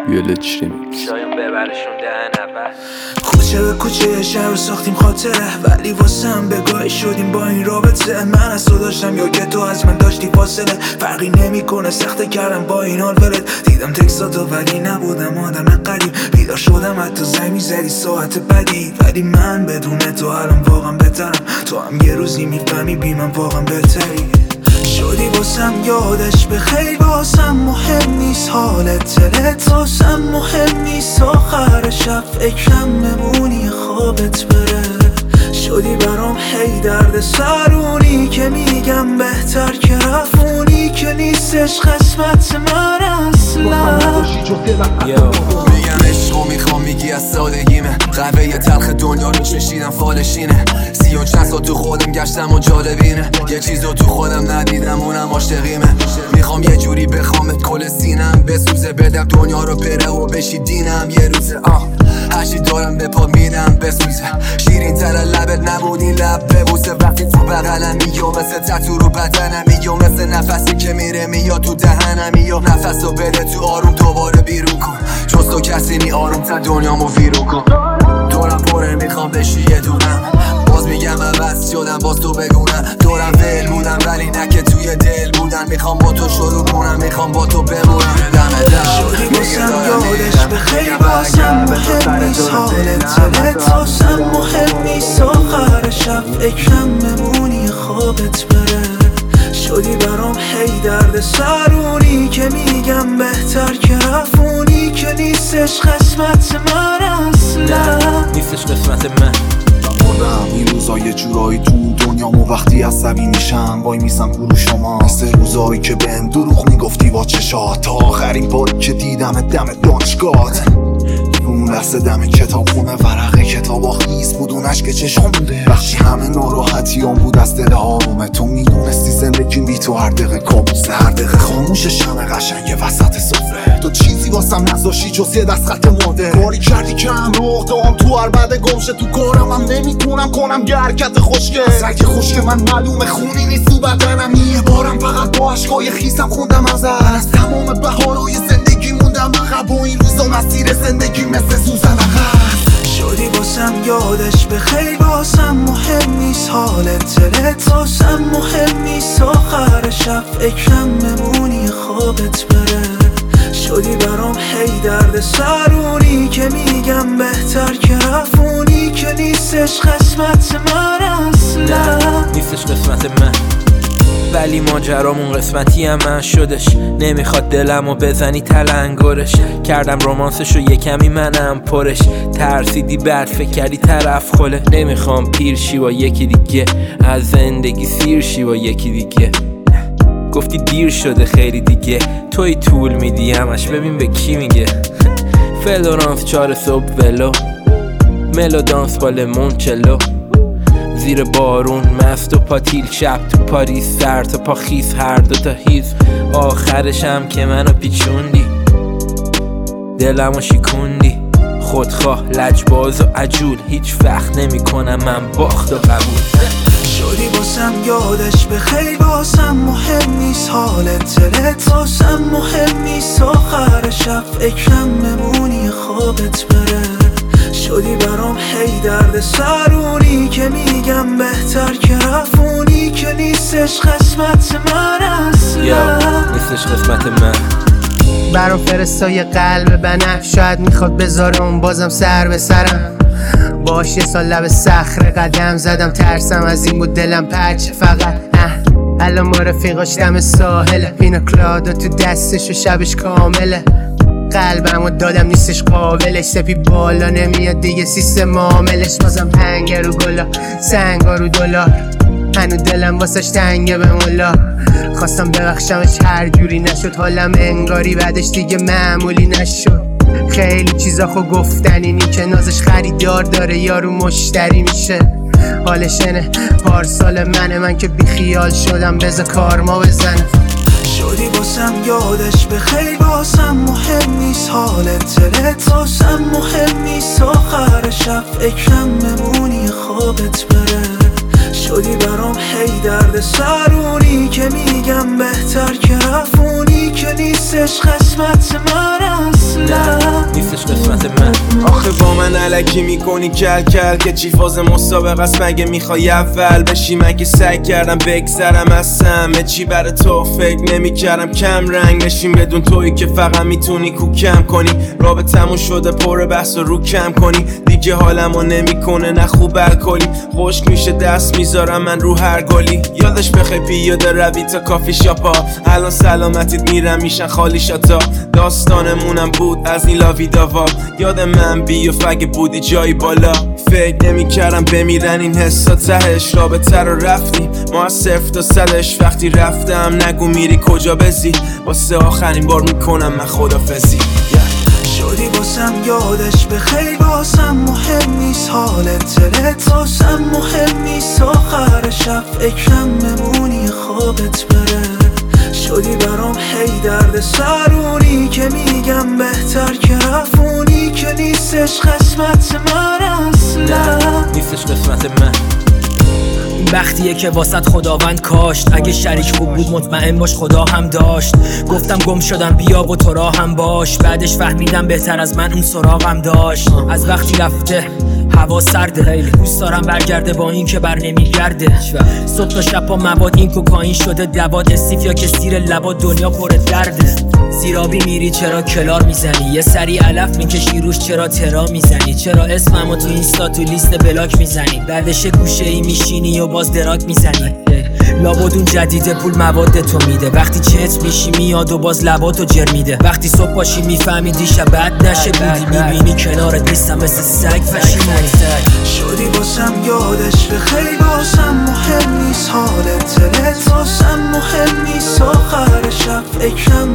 ویلج ریمیکس. شایم ببرشون دهن اول. کوچه به کوچه شهر رو ساختیم خاطره، ولی واسم بگاهی شدیم با این رابطه. من از تو داشتم یا که تو از من داشتی فاصله، فرقی نمیکنه سخته کردم با این حال ولت. دیدم تکساتو ولی نبودم آدم قریب، بیدار شدم حتی زنگ میزدی ساعت بدی. ولی من بدون تو الان واقعا بهترم، تو هم یه روزی میفهمی بی من واقعا بهتری. شدی واسم یادش بخیر، واسم مهم نیست حالت دلت، واسم مهم نیست آخر شب فکرم بمونی خوابت بره. شدی برام هی درد سرونی که میگم بهتر که رفونی که نیستش قسمت من اصلا. میگم عشقو میخوام میگی از سادگیمه، قهوه تلخ دنیا رو چشیدم فالشینه. 30 چند سال تو خودم گشتم و جالبینه، یه چیزو تو خودم ندیدم اونم عاشقیمه. میخوام یه جوری بخوامت کل سینم بسوزه، بدم دنیا رو بره و بشی دینم یه روزه. هرچی دارم به پا میدم بسوزه، شیرین تر لبت نبود این لب ببوسه. وقتی تو بغلم یا مثل تتو رو بدنم، یا مثل نفسی که میره میاد تو دهنم، یا نفس رو بده تو آروم دوباره بیرون کن. جز تو کسی نی آروم تر دنیامو ویرون کن. دورم پره میخوام بشی یه دونم، باز میگم عوض شدم باز تو بگونم. دورم ول بودم ولی نه که توی دل بودن، میخوام با تو شروع کنم میخوام با تو بمونم. دم در شدی واسم یادش بخیر، واسم مهم نیست حالت دلت، واسم مهم نیست آخر شب فکرم بمونی خوابت بره. شدی برام هی درد سرونی که میگم بهتر که رفونی که نیستش قسمت من اصلا. نیستش قسمت من. این روزا یه جورایی تو دنیامو وقتی عصبی میشم وای میسم گروه شما، مثل روزایی که بهم دروغ میگفتی با چشات. تا آخرین باری که دیدم دم دانشگاهت، اون لحظه دم کتابخونه ورقه کتابا خیس بود، اون عشق چشم بوده. وقتی همه ناراحتیام بود از دل آرومه، تو میدونستی زندگی بی تو هر دقیقه کابوسه. هر دقیقه خاموش شمع قشنگ وسط سفره، تو چیزی واسم نذاشتی جز یه دست خط مرده. کاری کردی که هم رخ دام تو هر بده گمشه، تو کارم هم نمیتونم کنم یه حرکت خوشگه. سرک خوشگه من معلومه خونی نیست تو بدنم، یه بارم فقط با عشقای خیسم خوندم از تمام بهارای زندگی موندم عقب، و این روزا مسیر زندگی مثل سوزن عقب. شدی واسم یادش بخیر، واسم مهم نیست حالت دلت، واسم مهم نیست آخر شب فکرم بمونی خوابت بره. شدی برام هی درد سرونی که میگم بهتر که رفونی که نیستش قسمت من اصلا. نیستش قسمت من، ولی ماجرامون قسمتی هم من شدش. نمیخواد دلمو بزنی تلنگرش، کردم رومانسشو یه کمی منم پرش. ترسیدی بعد فکر کردی طرف خله، نمیخوام پیر شی با یکی دیگه، از زندگی سیر شی با یکی دیگه. گفتی دیر شده خیلی دیگه، توی طول میدی همش ببین به کی میگه. فلورانس 4 صبح ولو، ملو دانس با لیمونچلو، زیر بارون مست و پاتیل، شب تو پاریس سر تا پا خیس، هر دوتا هیز. آخرشم که منو پیچوندی، دلمو شیکوندی. خودخواه لجباز و عجول، هیچ وقت نمی کنم من باخت و قبول. شدی واسم یادش بخیر، واسم مهم نیست حالت دلت، واسم مهم نیست آخر شب فکرم بمونی خوابت بره. شدی برام هی درد سرونی که میگم بهتر که رفونی که نیستش قسمت من اصلا. نیستش قسمت من. برام فرستای قلب بنفش، شاید میخواد بذاره اون بازم سر به سرم. باش یه سال لب صخره قدم زدم، ترسم از این بود دلم پرچه فقط. الان ما رفیقاش دم ساحله، پینا کلادا تو دستش و شبش کامله. قلبمو دادم نیستش قابلش، سپی بالا نمیاد دیگه سیستم عاملش. بازم پنگه رو گلا سنگا رو دلار، هنو دلم واسش تنگه به مولا. خواستم ببخشمش هر جوری نشد، حالم انگاری بعدش دیگه معمولی نشد. خیلی چیزا خو گفتنی نی که نازش خریدار داره یارو مشتری میشه. حالشنه پارسال من که بیخیال شدم بذار کارما بزنه. شدی واسم یادش بخیر، واسم مهم نیست حالت دلت، واسم مهم نیست آخر شب فکرم بمونی خوابت بره. شدی برام هی درد سرونی که میگم بهتر که رفونی که نیست نیستش قسمت من اصلا، نیستش قسمت من. آخه با من علکی میکنی کل کل که چی فاز مسابقه است؟ مگه میخوای اول بشی؟ مگه سعی کردم بگذرم از همه چی برای تو فکر نمیکردم کم رنگ نشیم بدون تویی که فقط میتونی کوکم کنی. رابطمون شده پر بحث و رو کم کنی دیگه حالمو نمیکنه نه خوب الکلی. خشک میشه دست میذارم من رو هر گلی. یادش بخیر پیاده روی تا کافی شاپا، الان سلامتیت میرم میشن خالی شاتا. داستانمونم بود از این لاوی داوا، یاد من بی و فگه بودی جایی بالا. فکر نمیکردم بمیرن این حسا تهش، رابطه رو رفتیم ما از 0 تا 100ش. وقتی رفتم نگو میری کجا بزی، واسه آخرین بار میکنم من خدافزی. شدی واسم یادش بخیر، واسم مهم نیست حالت دلت، واسم مهم نیست آخر شب فکرم بمونی خوابت بره. شدی برام هی درد سرونی که میگم بهتر که رفونی، که نیستش قسمت من اصلا، نیستش قسمت من. بختیه که واسط خداوند کاشت، اگه شریک خوب بود مطمئن باش خدا هم داشت. گفتم گم شدم بیا و تو راه هم باش، بعدش فهمیدم بهتر از من اون سراغم داشت. از وقتی رفته هوا سرده، خیلی دوست دارم برگرده با این که بر نمیگرده. صبح تا شب با مواد این کوکائین شده دواد، استیفیا که زیر لبات دنیا پر درده. زیرابی میری چرا کلار میزنی، یه سری علف میکشی روش چرا ترا میزنی، چرا اسممو تو اینستا تو لیست بلاک میزنی، بعدش گوشه ای میشینی و باز دراک میزنی. لابد اون جدیده پول مواد تو میده، وقتی چت میشی میاد و باز لباتو جر میده. وقتی صبح پاشی میفهمی دیشب بد نشه بودی، میبینی کنارت نیستم مثل سگ پشیمونی. شدی واسم یادش بخیر، واسم مهم نیست حالت دلت، واسم مهم نیست آخر شب فکرم